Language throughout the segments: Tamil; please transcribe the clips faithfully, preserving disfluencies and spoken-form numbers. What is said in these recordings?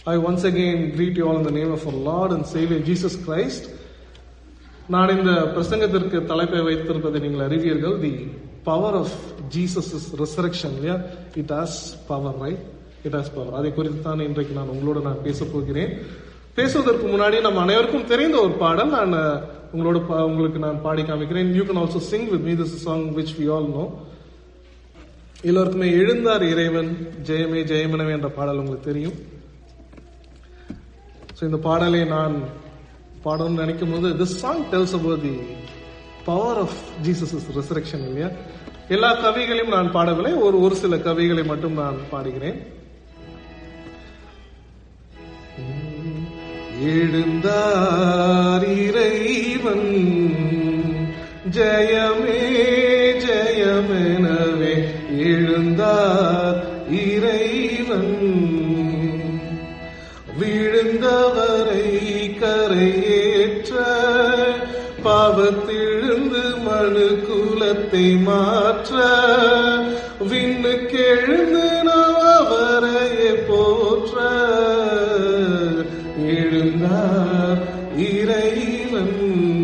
I once again greet you all in the name of our Lord and Savior Jesus Christ. நான் இந்த பிரசங்கத்திற்கு தலைப்பை வைத்திருப்பதை நீங்கள் அறிவீர்கள். The power of Jesus resurrection. இல்லையா? It has power, right? It has power. அதை குறித்து தான் இன்றைக்கு நான் உங்களோட நான் பேச போகிறேன். பேசுவதற்கு முன்னாடி நம்ம அனைவருக்கும் தெரிந்த ஒரு பாடல் நான் உங்களோட உங்களுக்கு நான் பாடி காமிக்கிறேன். You can also sing with me this song which we all know. எல்லோருக்குமே எழுந்தார் இறைவன் ஜெயமே ஜெயமெனவே என்ற பாடல் உங்களுக்கு தெரியும். இந்த பாடலை நான் பாடணும்னு நினைக்கும் போது this song tells about the power of Jesus' resurrection. இல்லையா? எல்லா கவிகளையும் நான் பாடவில்லை, ஒரு ஒரு சில கவிகளை மட்டும் நான் பாடுகிறேன். எழுந்தார் இறைவன் ஜெயமே ஜெயமெனவே, எழுந்தார் இறைவன் விழுந்தவரை கரையேற்ற, பாவத்திழுந்து மனு குலத்தை மாற்ற, விண்ணுக்கெழுந்து நாம் அவரையே போற்ற, எழுந்தார் இறைவன்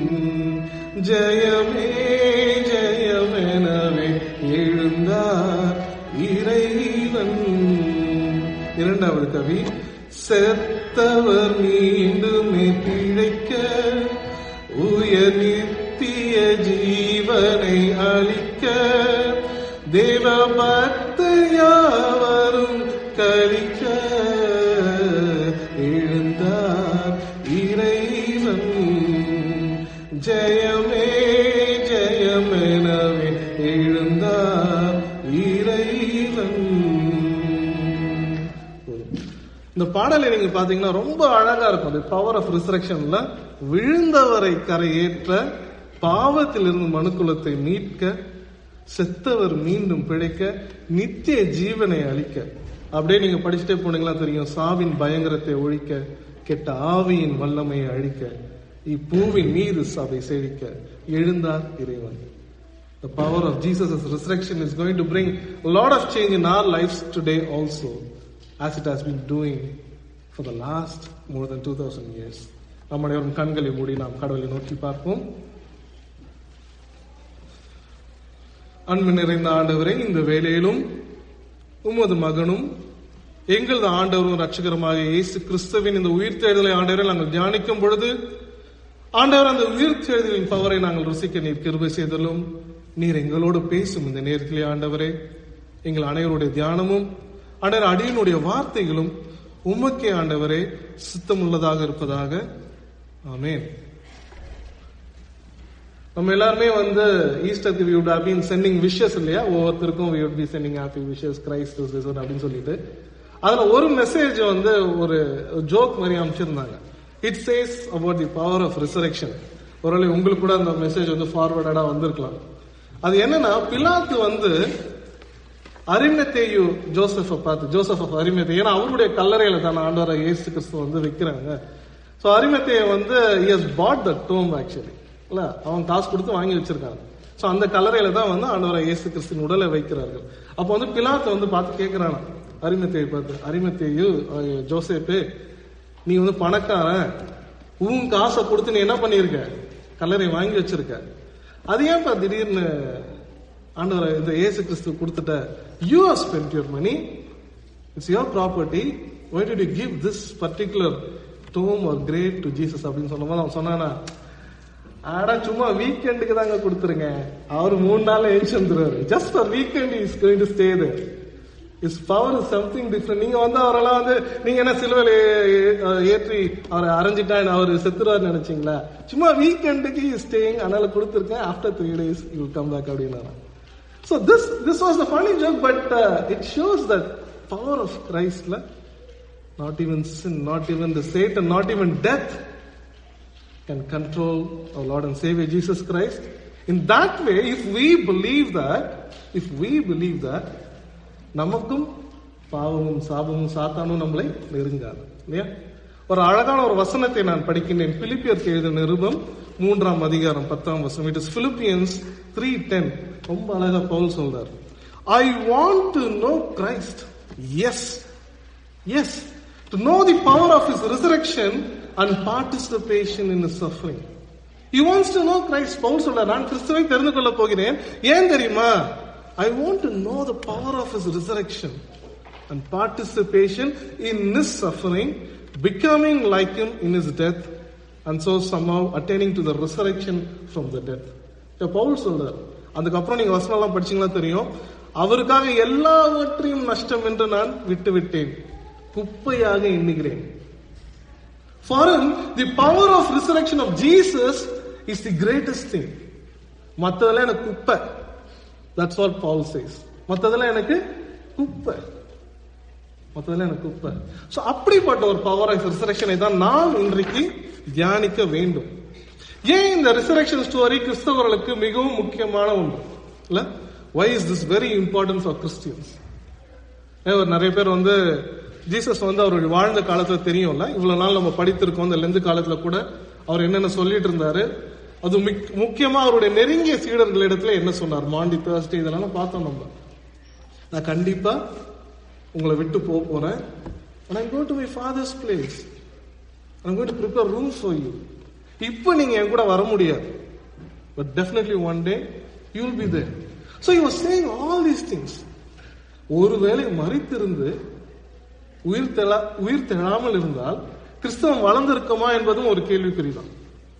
ஜெயமே ஜெயமெனவே, எழுந்தார் இறைவன். இரண்டாவது கவி. செத்தவர் மீண்டுமே பிழைக்க, உயர் நித்திய ஜீவனை அளிக்க, தேவ பக்தையாவரும் கழிக்க, எழுந்தார் இறைவன் ஜெயமே ஜெயமெனவே, எழுந்தார் இறைவன். இந்த பாடலை நீங்க பாத்தீங்கன்னா ரொம்ப அழகா இருக்கும். அது பவர் ஆஃப் ரிசரக்ஷன்ல விழுந்தவரை கரையேற்ற, பாவத்திலிருந்து மனுக்குலத்தை மீட்க, செத்தவர் மீண்டும் பிழைக்க, நித்திய ஜீவனை அளிக்க. அப்படியே நீங்க படிச்சுட்டே போனீங்களா தெரியும். சாவின் பயங்கரத்தை ஒழிக்க, கெட்ட ஆவியின் வல்லமையை அழிக்க, இப்பூவின் மீது சபை செழிக்க, எழுந்தார் இறைவன். The power of Jesus' resurrection is going to bring a lot of change in our lives today also, as it has been doing for the last more than two thousand years. நம்முடைய கண்களை மூடி நாம் கடவுளை நோக்கி பார்ப்போம். அன்பு நிறைந்த ஆண்டவரே, இந்த வேளையிலும் உமது மகனும் எங்களது ஆண்டவரும் ரட்சகருமாக இயேசு கிறிஸ்துவின் இந்த உயிர்த்தெழுதலை ஆண்டவரை நாங்கள் தியானிக்கும் பொழுது, ஆண்டவர் அந்த உயிர்த்தெழுதலின் பவரை நாங்கள் ருசிக்க நீர் கிருபை செய்தலும், நீர் எங்களோடு பேசும் இந்த நேரத்திலே ஆண்டவரே, எங்கள் அனைவருடைய தியானமும் ஆண்டவர் அடியினுடைய வார்த்தைகளும் உமக்கே ஆண்டவரே சித்தமுள்ளதாக இருப்பதாக. ஆமென். நம்ம எல்லாருமே வந்து ஈஸ்டருக்கு we would have been sending wishes இல்லையா? ஒவ்வொருத்தருக்கும் we would be sending happy wishes, Christ is risen அப்படின்னு சொல்லிட்டு அதுல ஒரு மெசேஜ் வந்து ஒரு ஜோக் மாதிரி அமைச்சிருந்தாங்க. It says about the power of resurrection. ஒருவேளை உங்களுக்கு கூட அந்த மெசேஜ் வந்து ஃபார்வர்டா வந்திருக்கலாம். அது என்னன்னா, பிலாத்து வந்து அரிமத்தேயு ஜோசப் பார்த்து, ஜோசப் ஆஃப் அரிமத்தேயு, ஏன்னா அவருடைய கல்லறையில தான் ஆண்டவராகிய இயேசு கிறிஸ்து வந்து வைக்கிறாங்க. சோ அரிமத்தேயு வந்து he has bought the tomb actually. இல்ல, அவன் காசு கொடுத்து வாங்கி வச்சிருக்காங்க. சோ அந்த கல்லறையில தான் வந்து ஆண்டவராகிய இயேசு கிறிஸ்துவின் உடலை வைக்கிறார்கள். அப்ப வந்து பிலாத்து வந்து பார்த்து கேட்கிறானா அரிமத்தேயு பார்த்து, அரிமத்தேயு ஜோசப்பே, நீ வந்து பணக்காரன், உன் காசை கொடுத்து நீ என்ன பண்ணிருக்க, கல்லறை வாங்கி வச்சிருக்க, அது ஏன்பா திடீர்னு ஆண்டவர் இந்த இயேசு கிறிஸ்து கொடுத்துட்ட, you have spent your money, it's your property, why did you give this particular tomb or grave to Jesus அப்படின்னு சொன்னபோது அவன் சொன்னானா, ஆடா சும்மா வீக்கெண்டுக்கு தாங்க கொடுத்துருங்க, அவரு மூணு நாள் எழுச்சி வந்துருவாரு, just for weekend he is going to stay there. His power is something different. நீங்க வந்து அவரெல்லாம் வந்து நீங்க என்ன சிலுவையில ஏற்றி அவரை அரைஞ்சிட்டா அவர் செத்துருவார் நினைச்சீங்களா? சும்மா வீக்கெண்டுக்கு ஸ்டேயிங், அதனால கொடுத்துருக்கேன், after three days you will come back அப்படின்னா. So this this was the funny joke, but uh, it shows that power of Christ. La, not even sin, not even the Satan, not even death can control our Lord and Savior Jesus Christ. In that way, if we believe that, if we believe that, நமக்கும் பாவமும் சாபமும் சாத்தானும் நம்மளை நெருங்காது. இல்லையா? ஒரு அழகான ஒரு வசனத்தை நான் படிக்கின்றேன். பிலிப்பியருக்கு எழுதின நிருபம் மூன்றாம் அதிகாரம் பத்தாம் வசனம். It is Philippians three ten. ரொம்ப அழகா பவுல் சொல்றார். I want to know Christ. Yes. Yes. To know the power of his resurrection and participation in his suffering. He wants to know Christ. Pavul சொல்றார், நான் கிறிஸ்துவை தெரிந்து கொள்ள போகிறேன். ஏன் தெரியுமா? I want to know the power of his resurrection and participation in his suffering, becoming like him in his death, and so somehow attaining to the resurrection from the death. Pavul சொல்றார். அதுக்கப்புறம் நீங்க வசனம் எல்லாம் படிச்சீங்களா தெரியும். அவருக்காக எல்லாவற்றையும் நஷ்டம் என்று நான் விட்டு விட்டேன், குப்பையாக எண்ணுகிறேன். For him, the power of resurrection of Jesus is the greatest thing. மத்ததெல்லாம் எனக்கு குப்பை. That's what Paul says. மத்ததெல்லாம் எனக்கு குப்பை. மத்ததெல்லாம் எனக்கு குப்பை. So அப்படிப்பட்ட ஒரு பவர் ஆஃப் ரிசரக்ஷனை தான் நாம் இன்றைக்கு தியானிக்க வேண்டும். ஏன் இந்த ரிசரக்ஷன் ஸ்டோரி கிறிஸ்தவர்களுக்கு மிகவும் முக்கியமான ஒன்று இல்ல? Why is this very important for Christians? நிறைய பேர் வந்து ஜீசஸ் வந்து அவருடைய வாழ்ந்த காலத்துல தெரியும்ல, இவ்வளவு நாள் நம்ம படித்திருக்கோம். இந்த லெந்து காலத்துல கூட அவர் என்னென்ன சொல்லிட்டு இருந்தாரு, அது முக்கியமா அவருடைய நெருங்கிய சீடர்களிடத்துல என்ன சொன்னார், மாண்டி தேர்ஸ்டே இதெல்லாம் பார்த்தோம் நம்ம. நான் கண்டிப்பா உங்களை விட்டு போக போறேன். And I'm going to my father's place. I'm going to prepare room for you. இப்ப நீங்க என் கூட வர முடியாது, but definitely one day you will be there. So he was saying all these things. ஒருவேளை மரித்திருந்து உயிர் தெள உயிர் தெழாமல் இருந்தால் கிறிஸ்தவம் வளர்ந்திருக்குமா என்பதும் ஒரு கேள்விக்குறிதான்.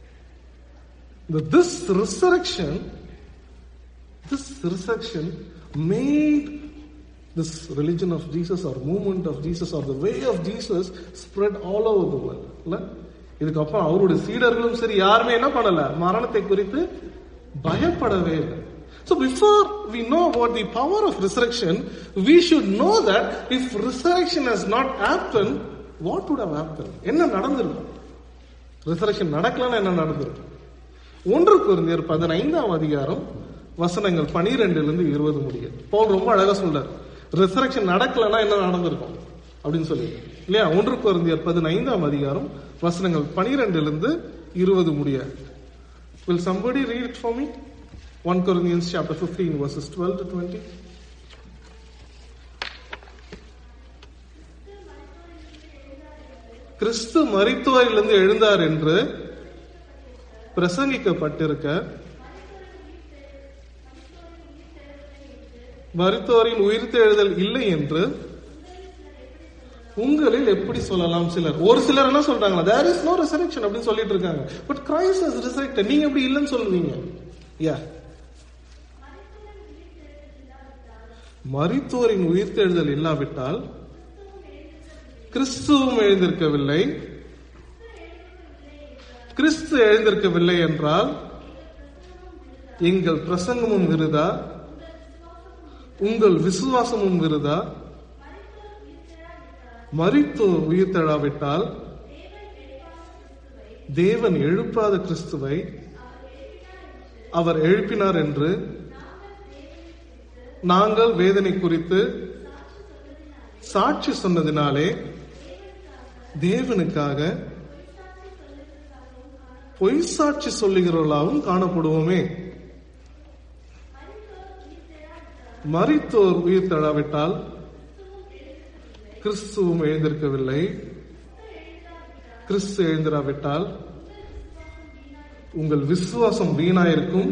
This resurrection, this resurrection made this religion of Jesus or movement of Jesus or the way of Jesus spread all over the world. இதுக்கப்புறம் அவருடைய சீடர்களும் சரி யாருமே என்ன பண்ணல, மரணத்தை குறித்து பயப்படவே இல்லை. So before we know about the power of resurrection, we should know that if resurrection has not happened, what would have happened? என்ன நடந்திருக்கும்? resurrection நடக்கலன்னா என்ன நடந்திருக்கும்? ஒன்று கொரிந்தியர் பதினைந்தாம் அதிகாரம் வசனங்கள் பனிரெண்டுல இருந்து இருபது முடிய பவுல் ரொம்ப அழகா சொல்றார். ரெசரக்ஷன் நடக்கலன்னா என்ன நடந்திருக்கும் அப்படின்னு சொல்லி இல்லையா? ஒன்று கொரிந்தியர் பதினைந்தாம் அதிகாரம் வசனங்கள் பனிரெண்டுல இருந்து இருபது முடிய. Will somebody read it for me? First Corinthians chapter fifteen verses twelve to twenty. கிறிஸ்து மரித்தோரிலிருந்து எழுந்தார் என்று பிரசங்கிக்கப்பட்டிருக்க, மரித்தோரின் உயிர்த்தெழுதல் இல்லை என்று உங்களில் எப்படி சொல்லலாம்? சிலர் ஒரு சிலர் என்ன சொல்றாங்களா, there is no resurrection அப்படின்னு சொல்லிட்டு இருக்காங்க. But Christ has resurrected. நீங்க எப்படி இல்லைன்னு சொல்லுவீங்க? Yeah. மரித்தோரின் உயிர்த்தெழுதல் இல்லாவிட்டால் கிறிஸ்துவும் எழுந்திருக்கவில்லை. கிறிஸ்து எழுந்திருக்கவில்லை என்றால் எங்கள் பிரசங்கமும் விருதா, உங்கள் விசுவாசமும் விருதா. மரித்தோர் உயிர்த்தெழாவிட்டால் தேவன் எழுப்பாத கிறிஸ்துவை அவர் எழுப்பினார் என்று நாங்கள் வேதனை குறித்து சாட்சி சொன்னதினாலே தேவனுக்காக பொய் சாட்சி சொல்லுகிறவர்களாகவும் காணப்படுவோமே. மரித்தோர் உயிர் தழாவிட்டால் கிறிஸ்துவும் எழுந்திருக்கவில்லை. கிறிஸ்து எழுந்திராவிட்டால் உங்கள் விசுவாசம் வீணாயிருக்கும்,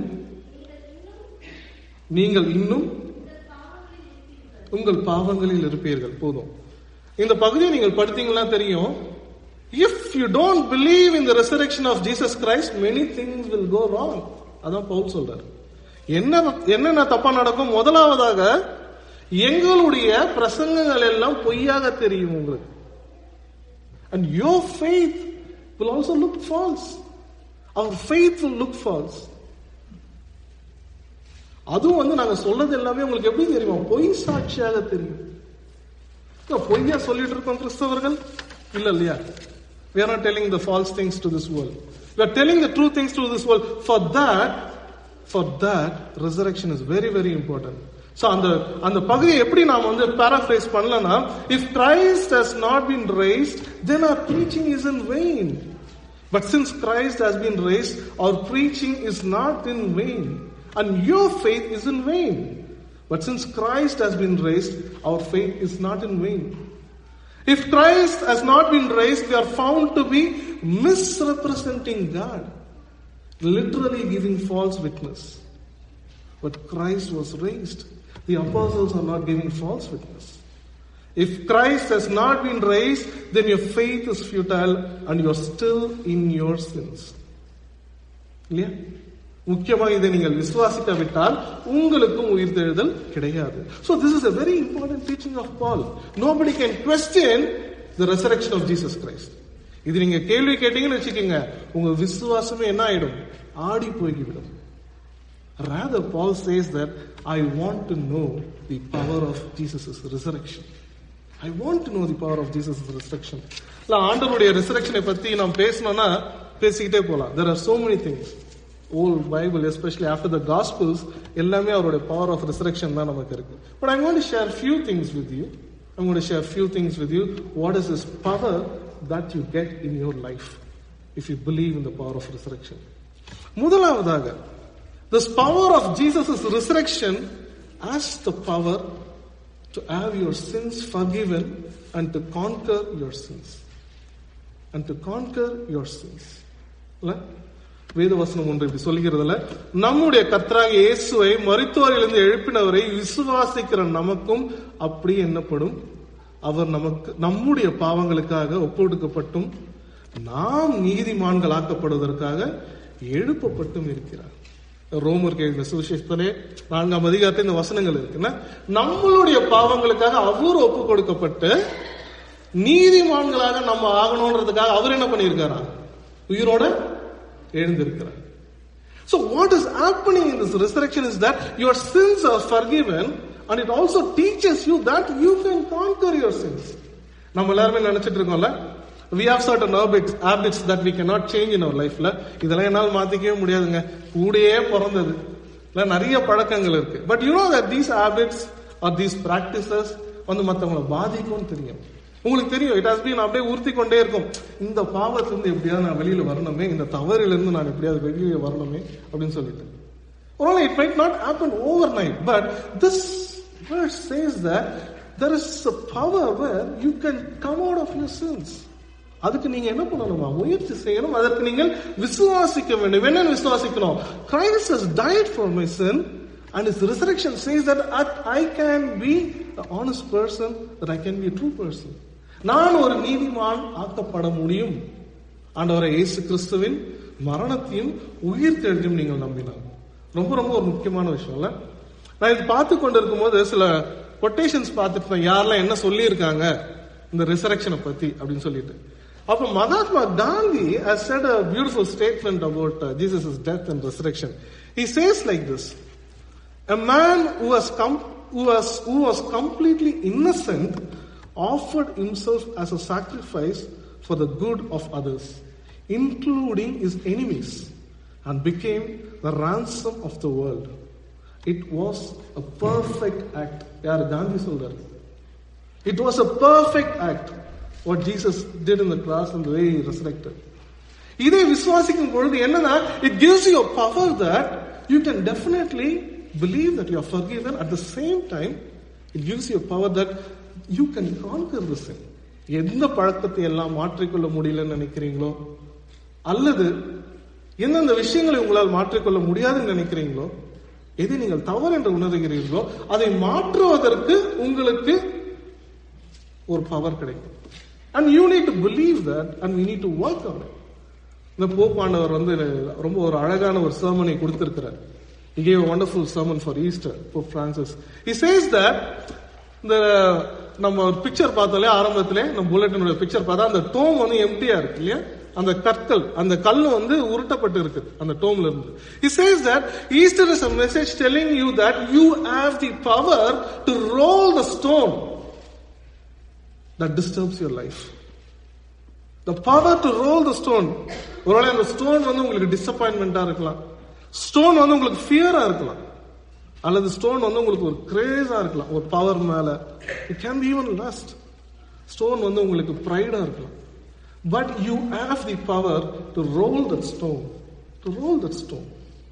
நீங்கள் இன்னும் உங்கள் பாவங்களில் இருப்பீர்கள். போதும். இந்த பகுதியை நீங்கள் படித்தீங்கன்னா தெரியும். If you don't believe in the resurrection of Jesus Christ, many things will go wrong. அதான் பவுல் சொல்றார். என்ன என்னென்ன தப்பா நடக்கும்? முதலாவதாக எங்களுடைய பிரசங்கங்கள் எல்லாம் பொய்யாக தெரியும் உங்களுக்கு. And your faith will also look false. Our faith will look false. அதுவும் வந்து நாங்க சொல்றது எல்லாமே உங்களுக்கு எப்படி தெரியுமா? பொய் சாட்சியாக தெரியும். பொய்யா சொல்லிட்டு இருக்கோம் கிறிஸ்தவர்கள் இல்ல இல்லையா? We are not telling the false things to this world. We are telling the true things to this world. For that, for that, resurrection is very, very important. So அந்த அந்த பகுதியை எப்படி நாம வந்து paraphrase பண்ணலனா, if Christ has not been raised, then our preaching is in vain. But since Christ has been raised, our preaching is not in vain. And your faith is in vain. But since Christ has been raised, our faith is not in vain. If Christ has not been raised, we are found to be misrepresenting God, literally giving false witness. But Christ was raised. The apostles are not giving false witness. If Christ has not been raised, then your faith is futile and you are still in your sins. இல்லையா? முக்கியமாக இதை நீங்கள் விசுவாசிக்காவிட்டால் உங்களுக்கும் உயிர்த்தெழுதல் கிடையாது. So this is a very important teaching of Paul. Nobody can question the resurrection of Jesus Christ. இது நீங்க கேள்வி கேட்டீங்கன்னு வச்சுக்கோங்க, உங்க விசுவாசமே என்ன ஆயிடும்? ஆடி போய்விடும். Rather, Paul says that I want to know the power of Jesus' resurrection. I want to know the power of Jesus' resurrection. இல்ல ஆண்டவருடைய resurrection பத்தி நாம் பேசணும்னா பேசிக்கிட்டே போலாம். There are so many things. Old Bible, especially after the Gospels, எல்லாமே அவருடைய power of resurrection தான் நமக்கு இருக்கு. But I'm going to share few things with you. I'm going to share few things with you. What is this power that you get in your life if you believe in the power of resurrection? முதலாவதாக, this power of Jesus' resurrection has the power to have your sins forgiven and to conquer your sins. And to conquer your sins. வேதவசனம் ஒன்று இப்படி சொல்லுகிறதுல, நம்முடைய கர்த்தராகிய இயேசுவை மரித்தோரிலிருந்து எழுப்பினவரை விசுவாசிக்கிற நமக்கும் அப்படி எண்ணப்படும். அவர் நமக்கு நம்முடைய பாவங்களுக்காக ஒப்புக்கொடுக்கப்பட்டும் நாம் நீதிமான்கள் ஆக்கப்படுவதற்காக எழுப்பப்பட்டும் இருக்கிறார். ரோமர் கேள்வி சுவிசேஷத்திலே நான்காம் அதிகாரத்தில் இந்த வசனங்கள் இருக்குன்னா, நம்மளுடைய பாவங்களுக்காக அவர் ஒப்பு கொடுக்கப்பட்டு நீதிமான்களாக நம்ம ஆகணும்ன்றதுக்காக அவர் என்ன பண்ணியிருக்காரா? உயிரோட எழுந்திருக்கிறார். So what is happening in this resurrection is that your sins are forgiven and it also teaches you that you can conquer your sins. நம்ம எல்லாருமே நினைச்சிட்டு இருக்கோம்ல, we have certain habits habits that we cannot change in our life. இதெல்லாம் என்னால் மாத்திக்கவே முடியாதுங்க, கூடயே பிறந்தது. நிறைய பழக்கங்கள் இருக்கு. But you know that these habits or these practices வந்து மற்றவங்களை பாதிக்கும் தெரியும். உங்களுக்கு தெரியும், இட் ஹஸ் பீன் அப்படியே ஊர்த்தி கொண்டே இருக்கும். இந்த பாவத்திலிருந்து எப்படியாவது நான் வெளியில வரணுமே, இந்த தவறிலிருந்து நான் எப்படியாவது வெளியே வரணுமே அப்படின்னு சொல்லிட்டு. ஒருவேளை it might not happen overnight, but this verse says that there is a power where you can come out of your sins. அதுக்கு நீங்க என்ன பண்ணணுமா? முயற்சி செய்யணும். அதற்கு நீங்கள் விசுவாசிக்க வேண்டும். என்ன விசுவாசிக்கணும்? Christ has died for my sin and his resurrection says that I can be an honest person, that I can be a true person. நான் ஒரு நீதிமான் ஆக்கப்பட முடியும். ஆண்டவரை இயேசு கிறிஸ்துவின் மரணத்தையும் உயிர்த்தெழுதையும் நீங்கள் நம்பினார். ரொம்ப ரொம்ப ஒரு முக்கியமான விஷயம் இல்ல? நான் இது பார்த்து கொண்டிருக்கும் போது சில கொட்டேஷன்ஸ் பார்த்துட்டு யாரெல்லாம் என்ன சொல்லி இருக்காங்க இந்த ரிசரக்ஷனை பத்தி அப்படின்னு சொல்லிட்டு. அப்ப Mahatma Gandhi has said a beautiful statement about uh, Jesus' death and resurrection. He says like this: a man who has come who was who was completely innocent offered himself as a sacrifice for the good of others, including his enemies, and became the ransom of the world. It was a perfect act. Yaar Gandhi solrar. It was a perfect act what Jesus did in the cross and the way he resurrected. இதை விசுவாசிக்கும் பொழுது என்னன்னா, it gives you a power that you can definitely believe that you are forgiven. At the same time, it gives you a power that you can conquer the sin. எந்த பழக்கத்தை எல்லாம் மாற்றிக்கொள்ள முடியலன்னு நினைக்கிறீங்களோ, அல்லது எந்தெந்த விஷயங்களை உங்களால் மாற்றிக்கொள்ள முடியாதுன்னு நினைக்கிறீங்களோ, எதை நீங்கள் தவறு என்று உணர்கிறீர்களோ அதை மாற்றுவதற்கு உங்களுக்கு ஒரு பவர் கிடைக்கும். And you need to believe that and we need to work on it. இந்த போப்பாண்டவர் வந்து ரொம்ப ஒரு அழகான ஒரு sermon கொடுத்திருக்கிறார். He gave a wonderful sermon for Easter, Pope Francis. He says that இந்த நம்ம ஒரு பிக்சர் பார்த்தாலே ஆரம்பத்திலே நம்ம புல்லட்டினோட பிக்சர் பார்த்தா அந்த டோம் வந்து எம்டியா இருக்கு இல்லையா, அந்த கற்கள் அந்த கல் வந்து உருட்டப்பட்டு இருக்கு அந்த டோம்ல இருந்து. He says that Easter is a message telling you that you have the power to roll the stone that disturbs your life. The power to roll the stone. ஒருவேளை அந்த ஸ்டோன் வந்து உங்களுக்கு டிசப்பாயின்மெண்டா இருக்கலாம், ஸ்டோன் வந்து உங்களுக்கு ஃபியரா இருக்கலாம், அல்லது ஸ்டோன் வந்து உங்களுக்கு ஒரு கிரேஸா இருக்கலாம், ஒரு பவர் மேல. It can be even lust. Stone வந்து உங்களுக்கு ப்ரைடா இருக்கலாம். But you have the power to roll that stone, to roll that stone.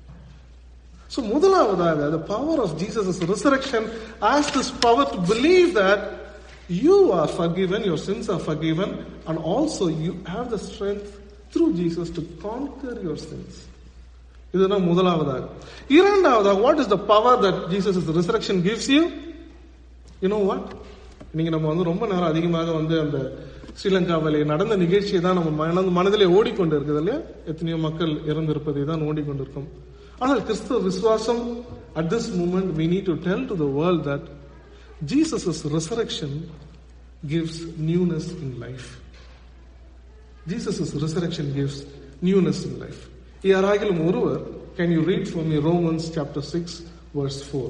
So முதலாவதாக the power of Jesus' resurrection has this power to believe that You are forgiven, your sins are forgiven, and also you have the strength through Jesus to conquer your sins. இதுதான் முதலாவதாக. இரண்டாவதாக, what is the power that Jesus' resurrection gives you? You know what? நீங்க நம்ம வந்து ரொம்ப நேரம் அதிகமாக வந்து அந்த ஸ்ரீலங்காவிலே நடந்த நிகழ்ச்சியை தான் நம்ம மன மனதிலே ஓடிக்கொண்டு இருக்குது இல்லையா? எத்தனையோ மக்கள் இறந்திருப்பதை தான் ஓடிக்கொண்டிருக்கும். ஆனால் கிறிஸ்தவ விசுவாசம், at this moment we need to tell to the world that Jesus' resurrection gives newness in life. Jesus' resurrection gives newness in life. யாராகிலும் ஒருவர், can you read for me Romans chapter six verse four?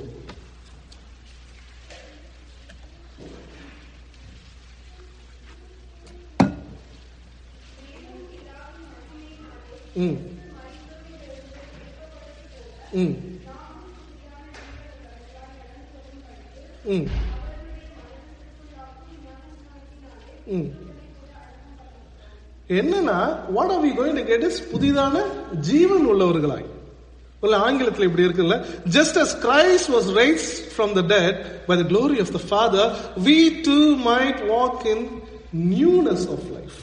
ம் ம் ம் ம் என்னன்னா, what are we going to get is புதிதான ஜீவன் உள்ளவர்களாய். ஆங்கிலத்தில் இப்படி இருக்குல்ல, just as Christ was raised from the dead by the glory of the Father, we too might walk in newness of life.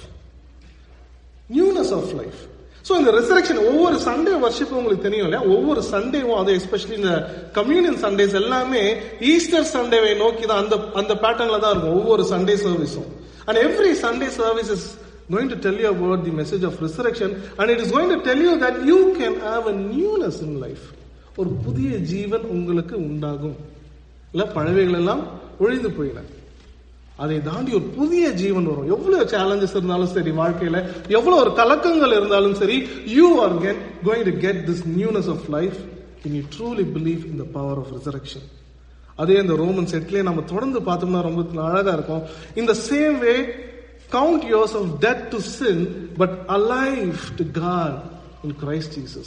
Newness of life. So இந்த ரெசரக்ஷன் ஒவ்வொரு சண்டே வர்ஷிப்பும் உங்களுக்கு தெரியும் இல்லையா? ஒவ்வொரு சண்டேவும், அது எஸ்பெஷலி இந்த கம்யூனியன் சண்டேஸ் எல்லாமே ஈஸ்டர் சண்டேவை நோக்கி தான், அந்த அந்த பேட்டர்ன்ல தான் இருக்கும் ஒவ்வொரு சண்டே சர்வீஸும். And every Sunday service is going to tell you about the message of resurrection, and it is going to tell you that you can have a newness in life. ஒரு புதிய ஜீவன் உங்களுக்கு உண்டாகும். இல்ல பழவைகள் எல்லாம் ஒழிந்து போயின, அதை தாண்டி ஒரு புதிய ஜீவன் வரும். எவ்வளவு சேலஞ்சஸ் இருந்தாலும் சரி, வாழ்க்கையில எவ்வளவு ஒரு கலக்கங்கள் இருந்தாலும் சரி, you are get, going to get this newness of life when you truly believe in the power of resurrection. அதே இந்த ரோமன்ஸ் எட்லயே நம்ம தொடர்ந்து பார்த்தோம்னா ரொம்ப அழகா இருக்கும். In the same way, count yourself dead to sin but alive to God in Christ Jesus.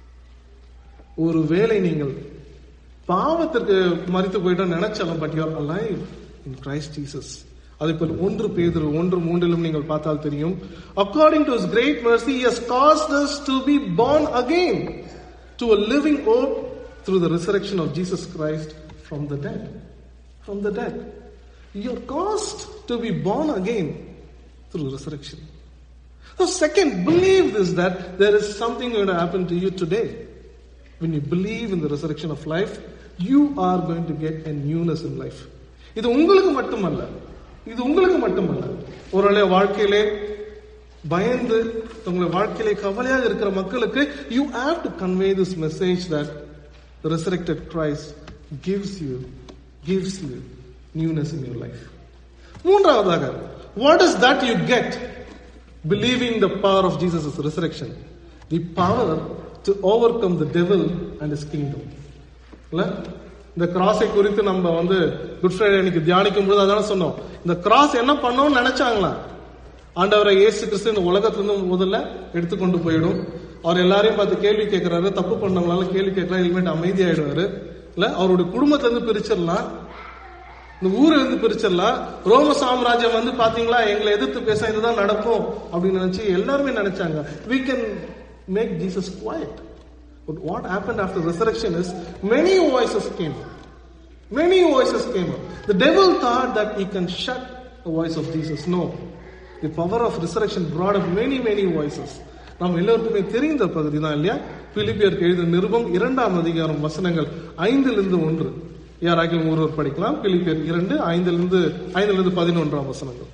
ஒருவேளை நீங்கள் பாவத்திற்கு மரித்து போயிட்டோம் நினைச்சாலும், but you are alive in Christ Jesus. அதே போல ஒன்று பேதுரு ஒன்று மூன்றிலும் நீங்கள் பார்த்தால் தெரியும், according to his great mercy he has caused us to be born again to a living hope through the resurrection of Jesus Christ from the dead. From the dead. You are caused to be born again through resurrection. So second, believe this, that there is something going to happen to you today. When you believe in the resurrection of life, you are going to get a newness in life. இது உங்களுக்கு மட்டுமல்ல, இது உங்களுக்கு மட்டுமல்ல. ஒருவேளை வாழ்க்கையிலே பயந்து உங்களுடைய வாழ்க்கையிலே கவலையாக இருக்கிற மக்களுக்கு you have to convey this message that the resurrected Christ gives you gives you newness in your life. மூன்றாவதாக, what is that you get believing the power of Jesus' resurrection? The power to overcome the devil and his kingdom. இல்ல, இந்த கிராஸை குறித்து நம்ம வந்து குட் ஃப்ரைடே அன்னைக்கு தியானிக்கும் போது அதான சொன்னோம். இந்த கிராஸ் என்ன பண்ணோம்னு நினைச்சாங்களா? ஆண்டவரை இயேசு கிறிஸ்து இந்த உலகத்திலிருந்து முதல்ல எடுத்துக்கொண்டு போயிடும். அவர் எல்லாரையும் பார்த்து கேள்வி கேட்கிறாரு, தப்பு பண்ணவங்களால கேள்வி கேட்கலாம், இனிமேட்டு அமைதியாயிடுவாரு. இல்ல, அவருடைய குடும்பத்துல இருந்து பிரிச்சிடலாம், இந்த ஊர்ல இருந்து பிரிச்சிடலாம். ரோம சாம்ராஜ்யம் வந்து பாத்தீங்களா எங்களை எதிர்த்து பேச இதுதான் நடக்கும் அப்படின்னு நினைச்சு எல்லாருமே நினைச்சாங்க. We can make Jesus quiet. But what happened after resurrection is many voices came up. Many voices came up. The devil thought that he can shut the voice of Jesus. No. The power of resurrection brought up many many voices. நாம் எல்லாருக்குமே தெரிந்த பகுதி தான் இல்லையா? பிலிப்பியருக்கு எழுதிய நிருபம் இரண்டாம் அதிகாரம் வசனங்கள் ஐந்திலிருந்து ஒன்று. யாராகிலும் ஒருவர் படிக்கலாம். பிலிப்பியர் இரண்டு ஐந்திலிருந்து ஐந்திலிருந்து பதினொன்றாம் வசனங்கள்.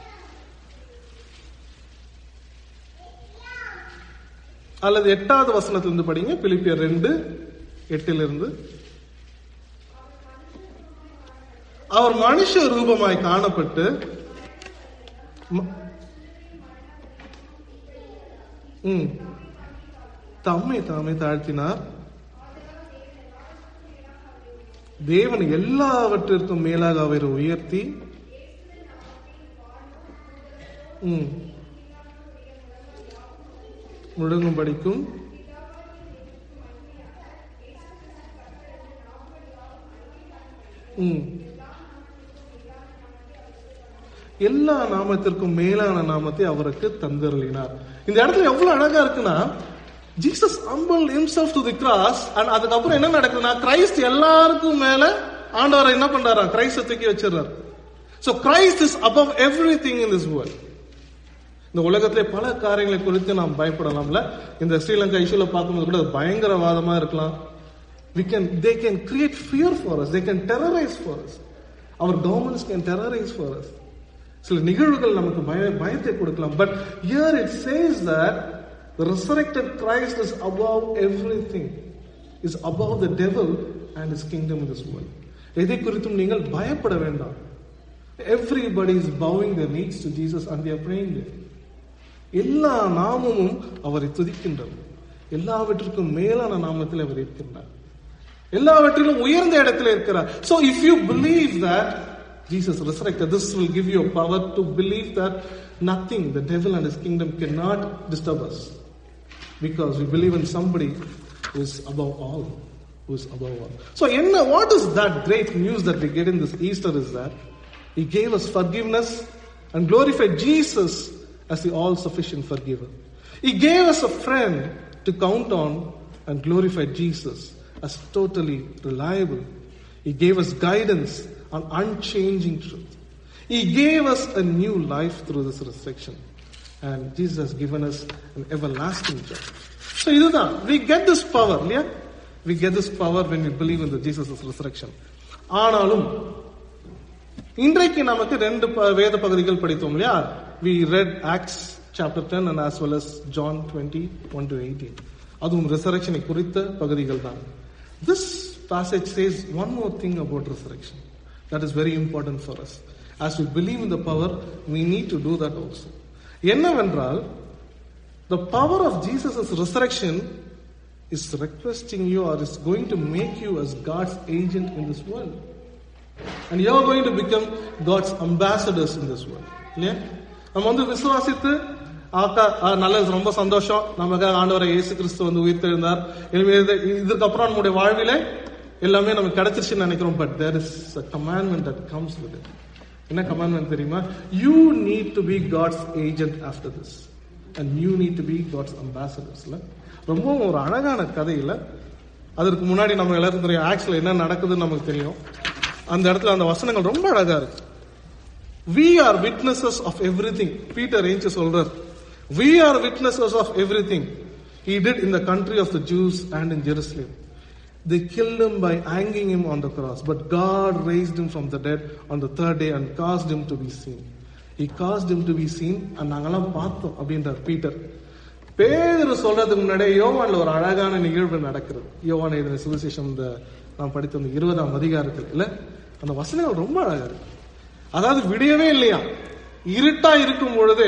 அல்லது எட்டாவது வசனத்திலிருந்து படிங்க. பிலிப்பியர் ரெண்டு எட்டிலிருந்து. அவர் மனுஷ ரூபமாய் காணப்பட்டு தம்மை தாமே தாழ்த்தினார், தேவன் எல்லாவற்றிற்கும் மேலாக அவரை உயர்த்தி முழங்கும் படிக்கும் எல்லா நாமத்திற்கும் மேலான நாமத்தை அவருக்கு தந்தருளினார். இந்த இடத்துல எவ்வளவு அழகா இருக்குன்னா, Jesus humbled himself to the cross, and அதுக்கப்புறம் என்ன நடக்குதுன்னா, கிரைஸ்ட் எல்லாருக்கும் மேல ஆண்டவரை என்ன பண்றாரா, கிரைஸ்ட தூக்கி வச்சிடறார். So Christ is above everything in this world. இந்த உலகத்திலே பல காரியங்களை குறித்து நாம் பயப்படலாம்ல. இந்த ஸ்ரீலங்கா இஷ்யூல பார்க்கும்போது கூட பயங்கரவாதமா இருக்கலாம். We can, they can create fear for us. They can terrorize for us. Our governments can terrorize for us. சில நிகழ்வுகள் நமக்கு பய பயத்தை கொடுக்கலாம். But here it says that the resurrected Christ is above everything. Is above the devil and his kingdom in this world. எதை குறித்தும் நீங்கள் பயப்பட வேண்டாம். Everybody is bowing their knees to Jesus and they are praying there. எல்லா நாமமும் அவரை துதிக்கின்றது. எல்லாவற்றிற்கும் மேலான நாமத்தில் அவர் இருக்கின்றார். எல்லாவற்றிலும் உயர்ந்த இடத்தில் இருக்கிறார். So if you believe that Jesus resurrected, this will give you a power to believe that nothing, the devil and his kingdom cannot disturb us. Because we believe in somebody who is above all. Who is above all. So enna, what is that great news that we get in this Easter is that he gave us forgiveness and glorified Jesus as the all-sufficient forgiver. He gave us a friend to count on and glorified Jesus as totally reliable. He gave us guidance on unchanging truth. He gave us a new life through this resurrection. And Jesus has given us an everlasting joy. So idudha, we get this power, yeah? We get this power when we believe in the Jesus' resurrection. ஆனாலும் இன்றைக்கு நமக்கு ரெண்டு வேத பகுதிகள் படித்தோம் இல்லையா? We read Acts chapter ten and as well as John twenty, one to eighteen. அதுவும் resurrection குறித்த பகுதிகள் தான். This passage says one more thing about resurrection that is very important for us. As we believe in the power, we need to do that also. என்னவென்றால், the power of Jesus' resurrection is requesting you or is going to make you as God's agent in this world. And you are going to become God's ambassadors in this world. இல்லையா? நம்ம வந்து விசுவாசித்து ஆக்கா நல்லது, ரொம்ப சந்தோஷம், நமக்காக ஆண்டவரை இயேசு கிறிஸ்து வந்து உயிர்த்தெழுந்தார், இதற்கு அப்புறம் நம்முடைய வாழ்விலே எல்லாமே நமக்கு கிடைச்சிருச்சுன்னு நினைக்கிறோம். But there is a commandment that comes with it. என்ன commandment தெரியுமா? You need to be God's agent after this and you need to be God's ambassadors. ரொம்ப ஒரு அழகான கதையில, அதற்கு முன்னாடி நம்ம எல்லாருக்கும் தெரியும் ஆக்சுவலா என்ன நடக்குதுன்னு நமக்கு தெரியும். அந்த இடத்துல அந்த வசனங்கள் ரொம்ப அழகா இருக்கு. We are witnesses of everything. Peter ஏஞ்சு சொல்றார், we are witnesses of everything he did in the country of the Jews and in Jerusalem. They killed him by hanging him on the cross, but God raised him from the dead on the third day and caused him to be seen. He caused him to be seen and நாங்கெல்லாம் பார்த்தோம் அப்படின்றார் பீட்டர். பேதுரு சொல்றதுக்கு முன்னாடி யோவான்ல ஒரு அழகான நிகழ்வு நடக்கிறது. யோவான் எழுதின சுவிசேஷம் இந்த நாம் படித்த அந்த இருபதாம் அதிகாரத்தில் இல்ல, அந்த வசனங்கள் ரொம்ப அழகா இருக்கு. அதாவது விடியவே இல்லையா, இருட்டா இருக்கும் பொழுதே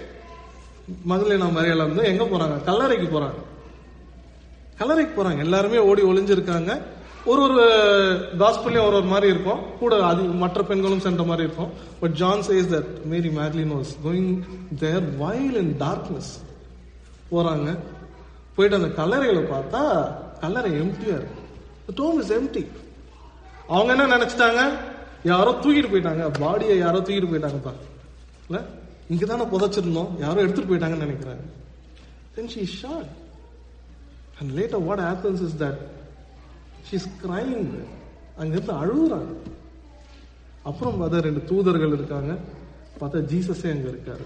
மகளே நாம் மரியாதை வந்து எங்க போறாங்க? கல்லறைக்கு போறாங்க. கல்லறைக்கு போறாங்க. எல்லாருமே ஓடி ஒளிஞ்சிருக்காங்க. ஒரு ஒரு காஸ்பல்லையும் ஒரு ஒரு மாதிரி இருக்கும், கூட அது மற்ற பெண்களும் சென்ற மாதிரி இருக்கும். But John says that Mary Magdalene was going there while in darkness. போறாங்க, போயிட்டு அந்த கல்லறைகளை பார்த்தா கல்லறை எம்டியா இருக்கு. The tomb is empty. அவங்க என்ன நினைச்சிட்டாங்க? யாரோ தூக்கிட்டு போயிட்டாங்க, பாடியை யாரோ தூக்கிட்டு போயிட்டாங்கப்பா, இல்ல இங்கதானே புதைச்சிருந்தோம், யாரோ எடுத்துட்டு போயிட்டாங்கன்னு நினைக்கிறாங்க. Then she is shot. And later what happens is that she is crying. அங்க இருந்து அழுகுறாங்க. அப்புறம் பார்த்தா ரெண்டு தூதர்கள் இருக்காங்க, பார்த்தா ஜீசஸே அங்க இருக்காரு.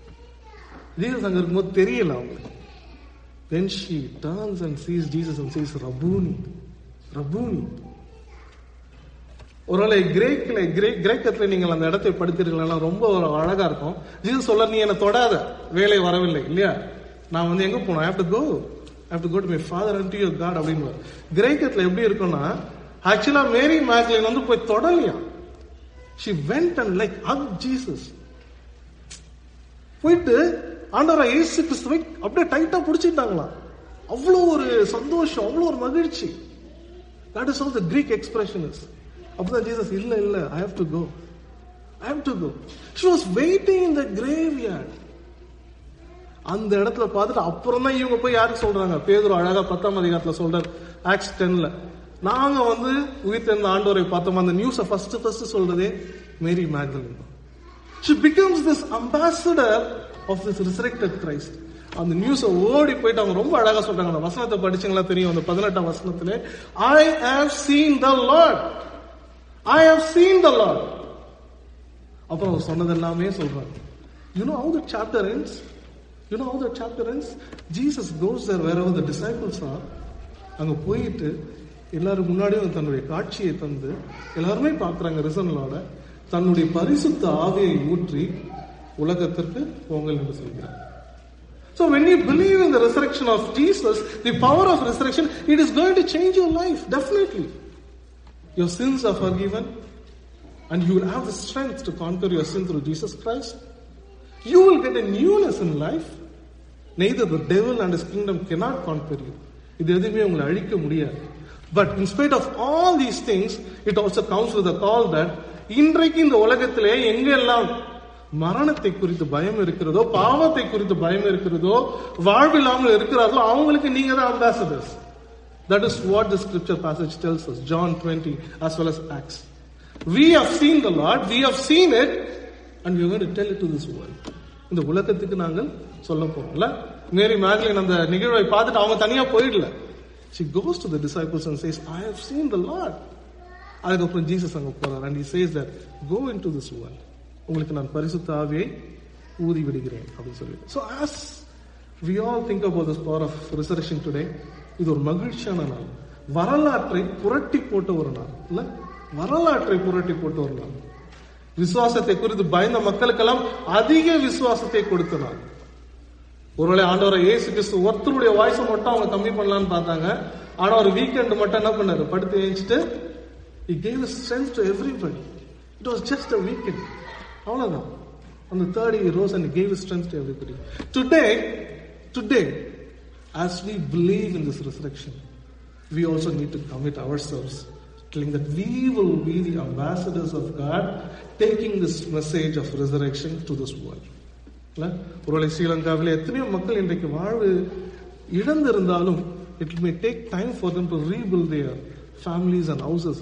ஜீசஸ் அங்க இருக்கும்போது தெரியல அவங்களுக்கு. Then she turns and sees Jesus and says, Rabuni, Rabuni. ஒருவேளை கிரேக்கில் கிரேக்கத்துல நீங்கள் அந்த இடத்தை படித்தீர்களா ரொம்ப அழகா இருக்கும். ஜீசஸ் சொல்ல, நீ என்ன தொடாத, வேலை வரவில்லை இல்லையா, நான் வந்து எங்க போனோம், I have to go, I have to go to my father and to your God அப்படின்னு. கிரேக்கத்துல எப்படி இருக்கும்னா, ஆக்சுவலா மேரி மேக்லின் வந்து போய் தொடலையா, she went and like hugged Jesus. போயிட்டு ஆண்டவரா இயேசு கிறிஸ்துவை அப்படியே டைட்டா பிடிச்சிட்டாங்களாம். அவ்வளோ ஒரு சந்தோஷம், அவ்வளோ ஒரு மகிழ்ச்சி. That is how the Greek expression is. அப்பதான் ஜீசஸ், இல்ல இல்ல, I have to go, I have to go. She was waiting in the graveyard. அந்த இடத்துல பார்த்துட்டு அப்புறம் தான் இவங்க போய் யாருக்கு சொல்றாங்க? பேதுரு அழகா பத்தாம் அதிகாரத்துல சொல்றாரு, ஆக்ஸ் டென்ல, நாங்க வந்து உயிர்த்தெழுந்த ஆண்டவரை பார்த்தோம். அந்த நியூஸை ஃபர்ஸ்ட் ஃபர்ஸ்ட் சொல்றதே மேரி மேக்தலின். She becomes this ambassador of this resurrected Christ. அந்த நியூஸை ஓடி போயிட்டு அவங்க ரொம்ப அழகா சொல்றாங்க. அந்த வசனத்தை படிச்சீங்களா தெரியும், அந்த பதினெட்டாம் வசனத்திலே, I have seen the Lord, I have seen the Lord. அப்புறம் அவர் சொன்னது எல்லாமே சொல்றாங்க. You know how the chapter ends? You know how the chapter ends? Jesus goes there wherever the disciples are. அங்க போயிட்டு எல்லாரும் முன்னாடியும் தன்னுடைய காட்சியை தந்து எல்லாருமே பார்க்கறாங்க ரிசனலோட, தன்னுடைய பரிசுத்த ஆவியை ஊற்றி உலகத்திற்கு போங்கள் என்று சொல்கிறார். So when you believe in the resurrection of Jesus, the power of resurrection, it is going to change your life, definitely. Your sins are forgiven and you will have the strength to conquer your sin through Jesus Christ. You will get a newness in life. Neither the devil and his kingdom cannot conquer you. இது எதுவுமே உங்களை அழிக்க முடியாது. But in spite of all these things, it also comes with a call that இன்றைக்கு இந்த உலகத்திலே எங்கெல்லாம் மரணத்தை குறித்து பயம் இருக்கிறதோ, பாவத்தை குறித்து பயம் இருக்கிறதோ, வாழ்வில்லாமல் இருக்கிறார்களோ அவங்களுக்கு நீங்க தான் ambassadors. That is what the scripture passage tells us, John twenty as well as Acts. We have seen the Lord, we have seen it, and we are going to tell it to this world. இந்த உலகத்துக்கு நாங்கள் சொல்ல போறோம்ல. மேரி மேக்லின் அந்த நிகழ்வை பார்த்துட்டு அவங்க தனியா போயிடல. She goes to the disciples and says, I have seen the Lord. அதுக்கப்புறம் ஜீசஸ் அங்க போறார் and he says that go into this world. உங்களுக்கு நான் பரிசுத்த ஆவியை ஊதி விடுகிறேன் அப்படின்னு சொல்லி. So as we all think about this power of resurrection today, இது ஒரு மகிழ்ச்சியான நாள், வரலாற்றை புரட்டி போட்ட ஒரு நாள் இல்ல, வரலாற்றை புரட்டி போட்ட ஒரு நாள். விசுவாசத்தை குறித்து பயந்த மக்களுக்கெல்லாம் அதிக விசுவாசத்தை கொடுத்த நாள். ஒருவேளை ஆண்டவரை இயேசு கிறிஸ்து ஒருத்தருடைய வாய்ஸை மட்டும் அவங்க கம்மி பண்ணலான்னு பார்த்தாங்க. ஆனா ஒரு வீக்கெண்ட் மட்டும் என்ன பண்ணாரு, படுத்து ஏஞ்சிட்டு he gave his strength to everybody. It was just a weekend. அவ்வளவுதான். On the third he rose and he gave his strength to everybody. Today, today, as we believe in this resurrection, we also need to commit ourselves, telling that we will be the ambassadors of God, taking this message of resurrection to this world. ஒருவேளை ஸ்ரீலங்காவில் எத்தனையோ மக்கள் இன்றைக்கு வாழ்வு இழந்திருந்தாலும் it may take time for them to rebuild their families and houses.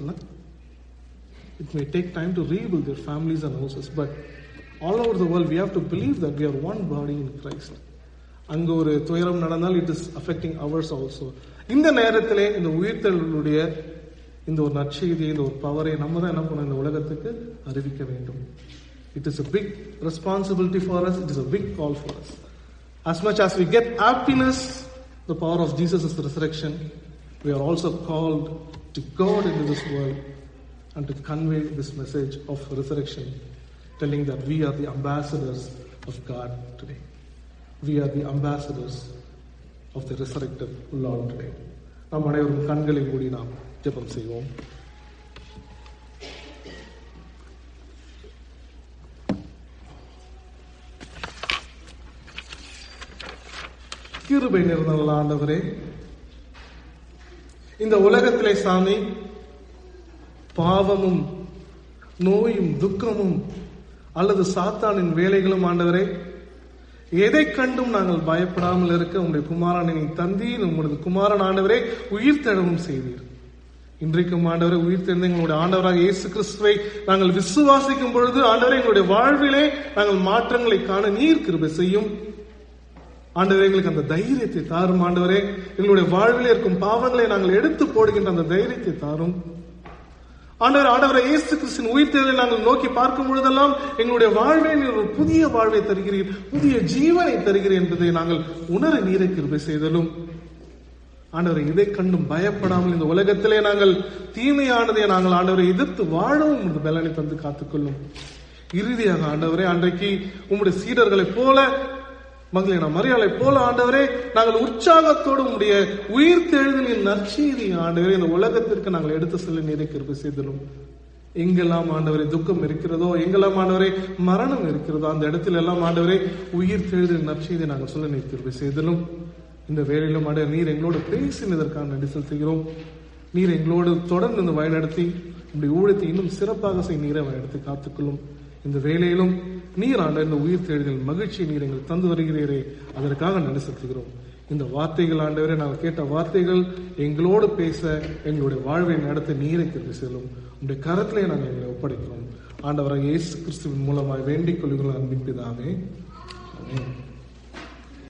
It may take time to rebuild their families and houses, but all over the world we have to believe that we are one body in Christ. அங்க ஒரு துயரம் நடந்தால் it is affecting ours also. இந்த நேரத்திலே இந்த உயிர்த்தெழுதலுடைய இந்த ஒரு நற்செய்தி, இந்த ஒரு பவரை நம்ம தான் என்ன பண்ணணும், இந்த உலகத்துக்கு அறிவிக்க வேண்டும். It is a big responsibility for us. It is a big call for us. As much as we get happiness, the power of Jesus' resurrection, we are also called to go out into this world and to convey this message of resurrection, telling that we are the ambassadors of God today. We are the ambassadors of the resurrected Lord today. நாம் அனைவரும் கண்களை மூடி நாம் ஜெபம் செய்வோம். கிருபை நிறைந்த ஆண்டவரே, இந்த உலகத்திலே சாமி பாவமும் நோயும் துக்கமும் அல்லது சாத்தானின் வேலைகளும் ஆண்டவரே, எதை கண்டும் நாங்கள் பயப்படாமல் இருக்க உங்களுடைய குமாரனை தந்தீர். உங்களது குமாரன் ஆண்டவரே உயிர் தெழவும் செய்தீர். இன்றைக்கும் ஆண்டவரை உயிர் தெழுந்த எங்களுடைய ஆண்டவராக இயேசு கிறிஸ்துவை நாங்கள் விசுவாசிக்கும் பொழுது ஆண்டவரே எங்களுடைய வாழ்விலே நாங்கள் மாற்றங்களை காண நீர் கிருபை செய்யும். ஆண்டவரே எங்களுக்கு அந்த தைரியத்தை தாரும். ஆண்டவரே எங்களுடைய வாழ்விலே இருக்கும் பாவங்களை நாங்கள் எடுத்து போடுகின்ற அந்த தைரியத்தை தாரும். ஆண்டவர் ஆண்டவரை இயேசு கிறிஸ்துவின் உயிர்த்தெழுதலை நாங்கள் நோக்கி பார்க்கும் பொழுதெல்லாம் எங்களுடைய வாழ்வை ஒரு புதிய வாழ்வை தருகிறீர், புதிய ஜீவனை தருகிறீர் என்பதை நாங்கள் உணர நீரை கிருபை செய்தலும். ஆண்டவரை இதை கண்டும் பயப்படாமல் இந்த உலகத்திலே நாங்கள் தீமையானதை நாங்கள் ஆண்டவரை எதிர்த்து வாழவும் இந்த பலனை தந்து காத்துக்கொள்ளும். இறுதியாக ஆண்டவரே, அன்றைக்கு உம்முடைய சீடர்களை போல மகளே மரியாதை போல ஆண்டவரே நாங்கள் உற்சாகத்தோடு உடைய உயிர்த்தெழுதலின் நற்செய்தி ஆண்டவரே இந்த உலகத்திற்கு நாங்கள் எடுத்து செல்ல நீரை கிருபை செய்தலும். எங்கெல்லாம் ஆண்டவரே துக்கம் இருக்கிறதோ, எங்கெல்லாம் ஆண்டவரே மரணம் இருக்கிறதோ, அந்த இடத்துல எல்லாம் ஆண்டவரே உயிர்த்தெழுதலின் நற்செய்தி நாங்கள் சொல்ல நீர் கிருபை செய்தலும். இந்த வேளையிலும் ஆண்டவர் நீர் எங்களோடு பேசினதற்காக நன்றி செலுத்துகிறோம். நீர் எங்களோடு தொடர்ந்து இந்த வழிநடத்தி உங்களுடைய ஊழியத்தை இன்னும் சிறப்பாக செய்ய நீரை வழிநடத்தி காத்துக்கொள்ளும். இந்த வேளையிலும் நீர் ஆண்ட இந்த உயிர் தேடுதல் மகிழ்ச்சியை நீர் எங்களுக்கு தந்து வருகிறீரே, அதற்காக நன்றி செலுத்துகிறோம். இந்த வார்த்தைகள் ஆண்டவரே நாங்கள் கேட்ட வார்த்தைகள் எங்களோடு பேச எங்களுடைய வாழ்வை நடத்த நீரை கிருபை செல்லும். உங்களுடைய கரத்திலே நாங்கள் எங்களை ஒப்படைக்கிறோம். ஆண்டவராக இயேசு கிறிஸ்துவின் மூலமாக வேண்டிக் கொள்கிறோம் அன்பின் பிதாவே. ஆமென்.